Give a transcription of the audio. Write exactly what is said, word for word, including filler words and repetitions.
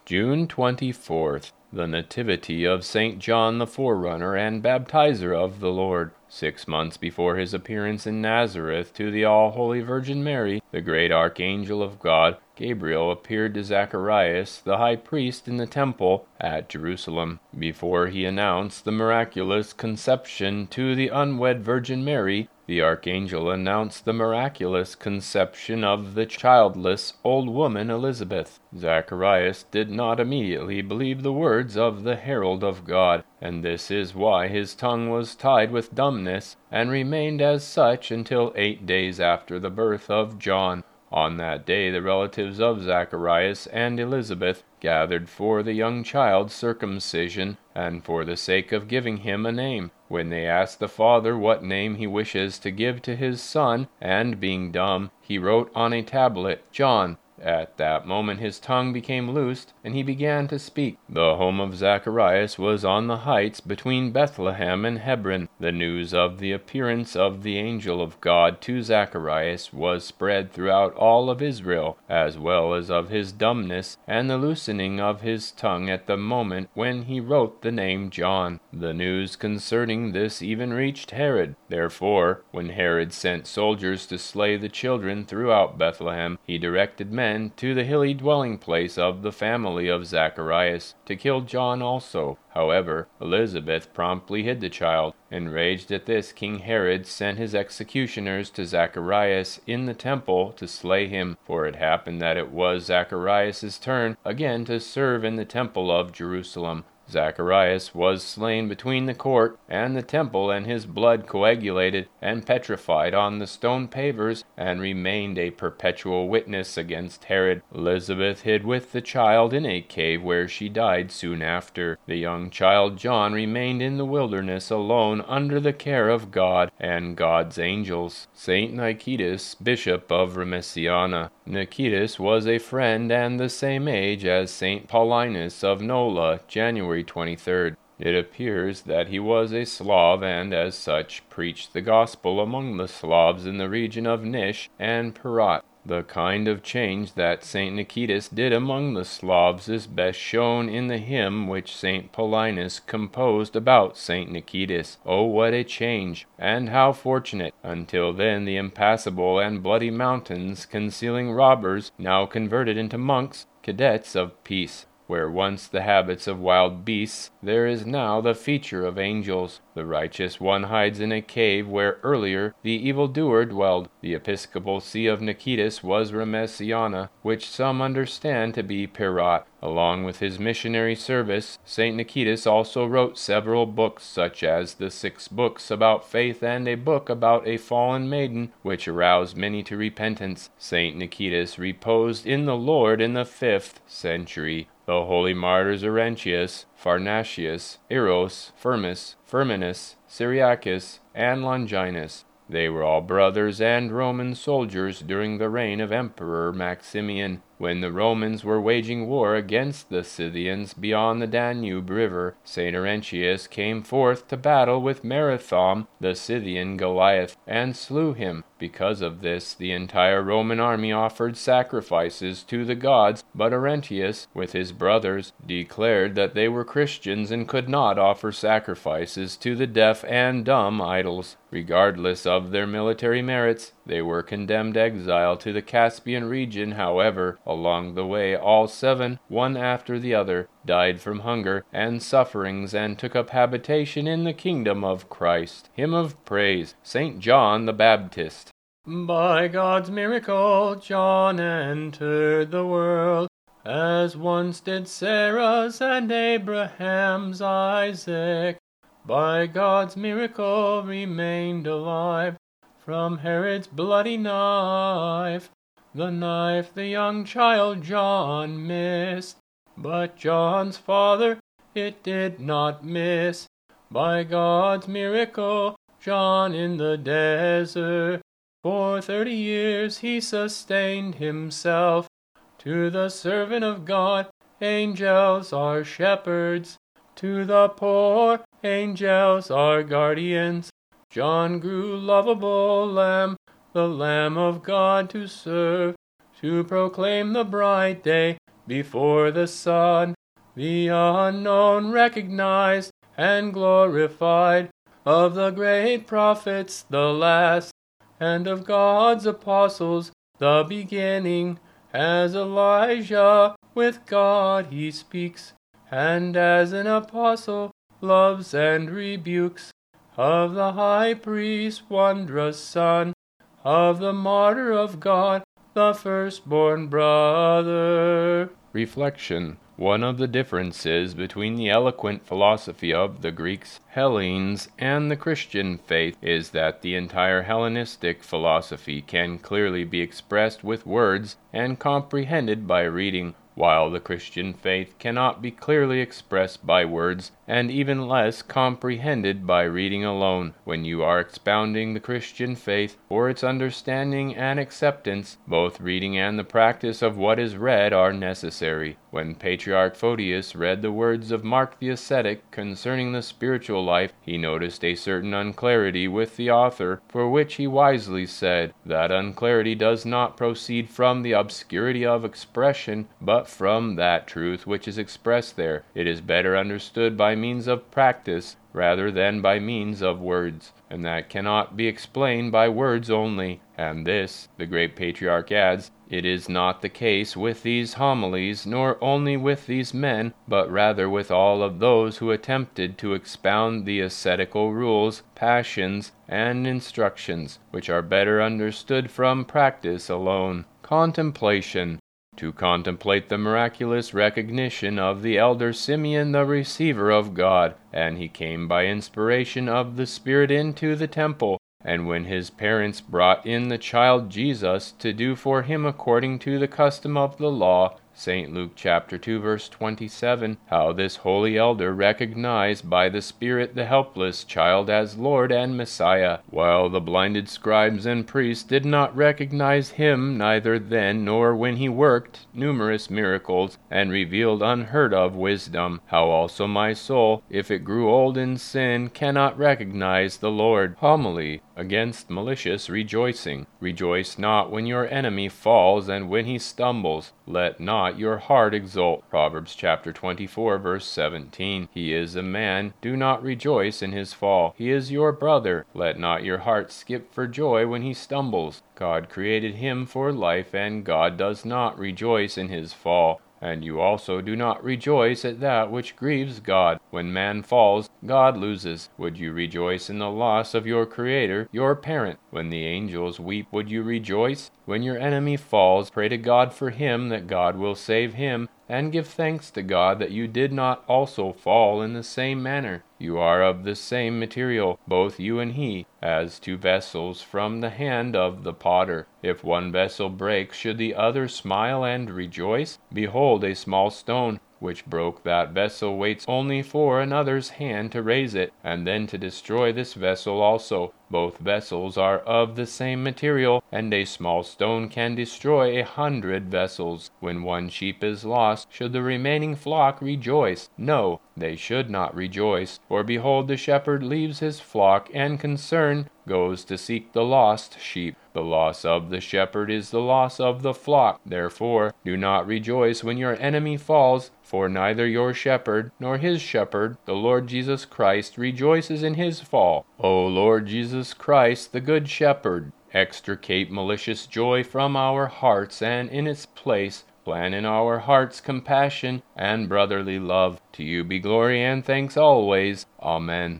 June twenty-fourth, the Nativity of Saint John the Forerunner and Baptizer of the Lord. Six months before his appearance in Nazareth to the all-holy Virgin Mary, the great archangel of God, Gabriel, appeared to Zacharias, the high priest in the temple at Jerusalem. Before he announced the miraculous conception to the unwed Virgin Mary, the archangel announced the miraculous conception of the childless old woman Elizabeth. Zacharias did not immediately believe the words of the herald of God, and this is why his tongue was tied with dumbness, and remained as such until eight days after the birth of John. On that day the relatives of Zacharias and Elizabeth gathered for the young child's circumcision, and for the sake of giving him a name. When they asked the father what name he wishes to give to his son, and being dumb, he wrote on a tablet, John. At that moment his tongue became loosed, and he began to speak. The home of Zacharias was on the heights between Bethlehem and Hebron. The news of the appearance of the angel of God to Zacharias was spread throughout all of Israel, as well as of his dumbness and the loosening of his tongue at the moment when he wrote the name John. The news concerning this even reached Herod. Therefore, when Herod sent soldiers to slay the children throughout Bethlehem, he directed men to the hilly dwelling place of the family of Zacharias, to kill John also. However, Elizabeth promptly hid the child. Enraged at this, King Herod sent his executioners to Zacharias in the temple to slay him, for it happened that it was Zacharias' turn again to serve in the temple of Jerusalem. Zacharias was slain between the court and the temple, and his blood coagulated and petrified on the stone pavers, and remained a perpetual witness against Herod. Elizabeth hid with the child in a cave, where she died soon after. The young child John remained in the wilderness alone under the care of God and God's angels. Saint Nicetas, Bishop of Remesiana. Nicetas was a friend and the same age as Saint Paulinus of Nola, January twenty-third. It appears that he was a Slav, and as such preached the gospel among the Slavs in the region of Nish and Perat. The kind of change that Saint Nicetas did among the Slavs is best shown in the hymn which Saint Paulinus composed about Saint Nicetas. Oh, what a change, and how fortunate! Until then the impassable and bloody mountains concealing robbers, now converted into monks, cadets of peace. Where once the habits of wild beasts, there is now the feature of angels. The righteous one hides in a cave where earlier the evildoer dwelled. The episcopal see of Nicetas was Remesiana, which some understand to be Perat. Along with his missionary service, Saint Nicetas also wrote several books, such as the Six Books about Faith and a book about a fallen maiden, which aroused many to repentance. Saint Nicetas reposed in the Lord in the fifth century. The holy martyrs Arrentius, Pharnacius, Eros, Firmus, Firminus, Cyriacus, and Longinus. They were all brothers and Roman soldiers during the reign of Emperor Maximian. When the Romans were waging war against the Scythians beyond the Danube River, Saint Arrentius came forth to battle with Marathon, the Scythian Goliath, and slew him. Because of this, the entire Roman army offered sacrifices to the gods, but Arrentius, with his brothers, declared that they were Christians and could not offer sacrifices to the deaf and dumb idols. Regardless of their military merits, they were condemned exile to the Caspian region. However, along the way all seven, one after the other, died from hunger and sufferings, and took up habitation in the kingdom of Christ. Hymn of Praise, Saint John the Baptist. By God's miracle John entered the world, as once did Sarah's and Abraham's Isaac. By God's miracle remained alive from Herod's bloody knife. The knife the young child John missed, but John's father it did not miss. By God's miracle John in the desert, for thirty years he sustained himself. To the servant of God angels are shepherds, to the poor angels are guardians. John grew lovable lamb, the Lamb of God to serve, to proclaim the bright day before the sun, the unknown recognized and glorified, of the great prophets the last, and of God's apostles the beginning. As Elijah with God he speaks, and as an apostle loves and rebukes, of the high priest wondrous son, of the martyr of God, the firstborn brother. Reflection. One of the differences between the eloquent philosophy of the Greeks, Hellenes, and the Christian faith is that the entire Hellenistic philosophy can clearly be expressed with words and comprehended by reading, while the Christian faith cannot be clearly expressed by words, and even less comprehended by reading alone. When you are expounding the Christian faith, for its understanding and acceptance, both reading and the practice of what is read are necessary. When Patriarch Photius read the words of Mark the ascetic concerning the spiritual life, he noticed a certain unclarity with the author, for which he wisely said, "That unclarity does not proceed from the obscurity of expression, but from that truth which is expressed there. It is better understood by means of practice rather than by means of words, and that cannot be explained by words only." And this, the great Patriarch adds, it is not the case with these homilies, nor only with these men, but rather with all of those who attempted to expound the ascetical rules, passions, and instructions, which are better understood from practice alone. Contemplation. To contemplate the miraculous recognition of the elder Simeon the receiver of God, and he came by inspiration of the Spirit into the temple, and when his parents brought in the child Jesus to do for him according to the custom of the law, Saint Luke chapter two verse twenty-seven, how this holy elder recognized by the Spirit the helpless child as Lord and Messiah, while the blinded scribes and priests did not recognize him neither then nor when he worked numerous miracles and revealed unheard of wisdom. How also my soul, if it grew old in sin, cannot recognize the Lord. Homily against malicious rejoicing. Rejoice not when your enemy falls and when he stumbles. Let not your heart exult. Proverbs chapter twenty-four verse seventeen. He is a man, do not rejoice in his fall. He is your brother. Let not your heart skip for joy when he stumbles. God created him for life, and God does not rejoice in his fall. And you also do not rejoice at that which grieves God. When man falls, God loses. Would you rejoice in the loss of your Creator, your parent? When the angels weep, would you rejoice? When your enemy falls, pray to God for him, that God will save him, and give thanks to God that you did not also fall in the same manner. You are of the same material, both you and he, as two vessels from the hand of the potter. If one vessel breaks, should the other smile and rejoice? Behold, a small stone, which broke that vessel, waits only for another's hand to raise it, and then to destroy this vessel also. Both vessels are of the same material, and a small stone can destroy a hundred vessels. When one sheep is lost, should the remaining flock rejoice? No, they should not rejoice. For behold, the shepherd leaves his flock, and concern goes to seek the lost sheep. The loss of the shepherd is the loss of the flock. Therefore, do not rejoice when your enemy falls, for neither your shepherd nor his shepherd, the Lord Jesus Christ, rejoices in his fall. O Lord Jesus Christ, the good shepherd, extricate malicious joy from our hearts, and in its place plant in our hearts compassion and brotherly love. To you be glory and thanks always. Amen.